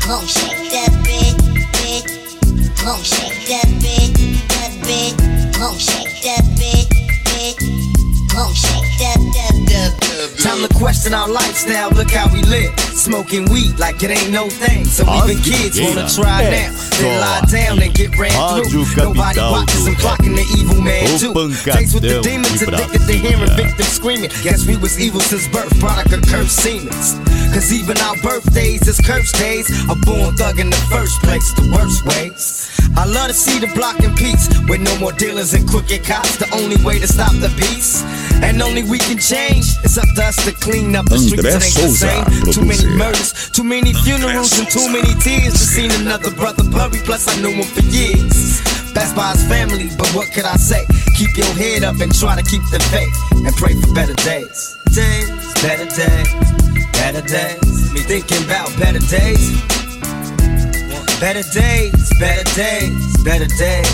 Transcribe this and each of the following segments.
Come shake that bitch, bitch. Come shake that bitch, that bitch. Come shake that bitch, bitch. Come shake that. Time to question our lifestyle, look how we live. Smoking weed like it ain't no thing. So even kids wanna try now. Then lie down and get ran through. Nobody watches and blocking the evil man too. Faced with the demons, addicted to hearing victims screaming. Guess we was evil since birth, product of cursed Siemens. Cause even our birthdays is cursed days. A born thug in the first place, the worst ways. I love to see the block in peace, with no more dealers and crooked cops. The only way to stop the beast, and only we can change. It's up to us to clean up the streets, it ain't the same. Too many murders, too many funerals, and too many tears to see another brother buried. Plus I knew him for years. Best by his family, but what could I say? Keep your head up and try to keep the faith, and pray for better days. Better days, better days. Me thinking about better days. Better days, better days, better days.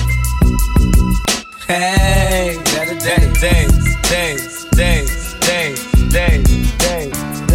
Hey, better days, days, days, days, days, days.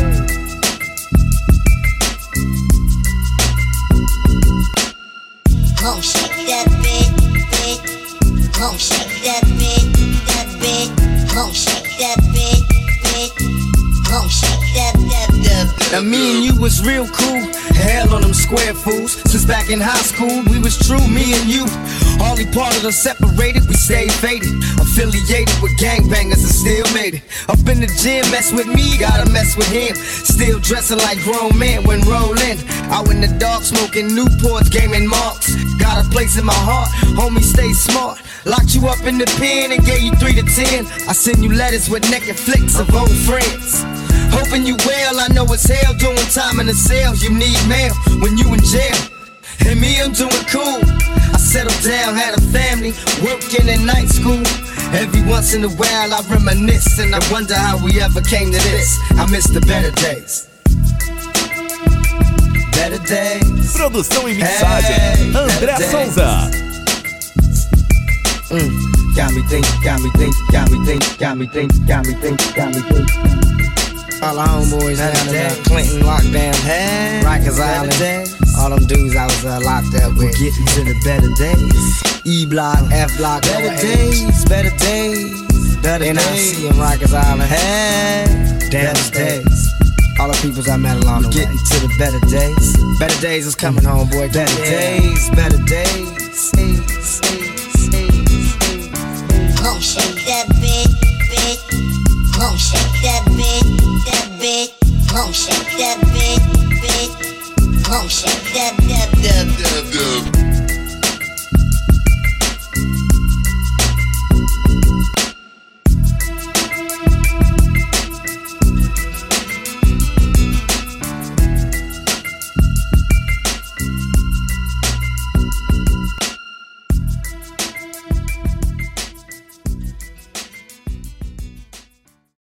Come shake that bitch, bitch. Come shake that bitch, that bitch. Come shake that bitch, bitch. Come shake that. Now me and you was real cool, hell on them square fools. Since back in high school, we was true, me and you. Only part of us separated, we stayed faded. Affiliated with gangbangers and still made it. Up in the gym, mess with me, gotta mess with him. Still dressing like grown men when rolling. Out in the dark, smoking Newports, gaming marks. Got a place in my heart, homie, stay smart. Locked you up in the pen and gave you 3 to 10. I send you letters with naked flicks of old friends. Hoping you well, I know it's hell doing time in the cell. You need mail when you in jail. And me, I'm doing cool. I settled down, had a family, working in night school. Every once in a while I reminisce, and I wonder how we ever came to this. I miss the better days. Better days. Produção e mixagem, André Souza. Got me think, got me think, got me think, got me think, got me think, got me think. All the homeboys down in Clinton lockdown, Rikers Island. All them dudes I was locked up with. We're getting to the better days. E-block, F-block, better days, better days, better days. NIC and Rikers Island, damn days. All the peoples I met along the way. Getting to the better days. Better days is coming, homeboy. Better days, better days. Come shake that bitch, bitch. Come shake that bitch, that bitch. Come shake that bitch, bitch. Come shake that.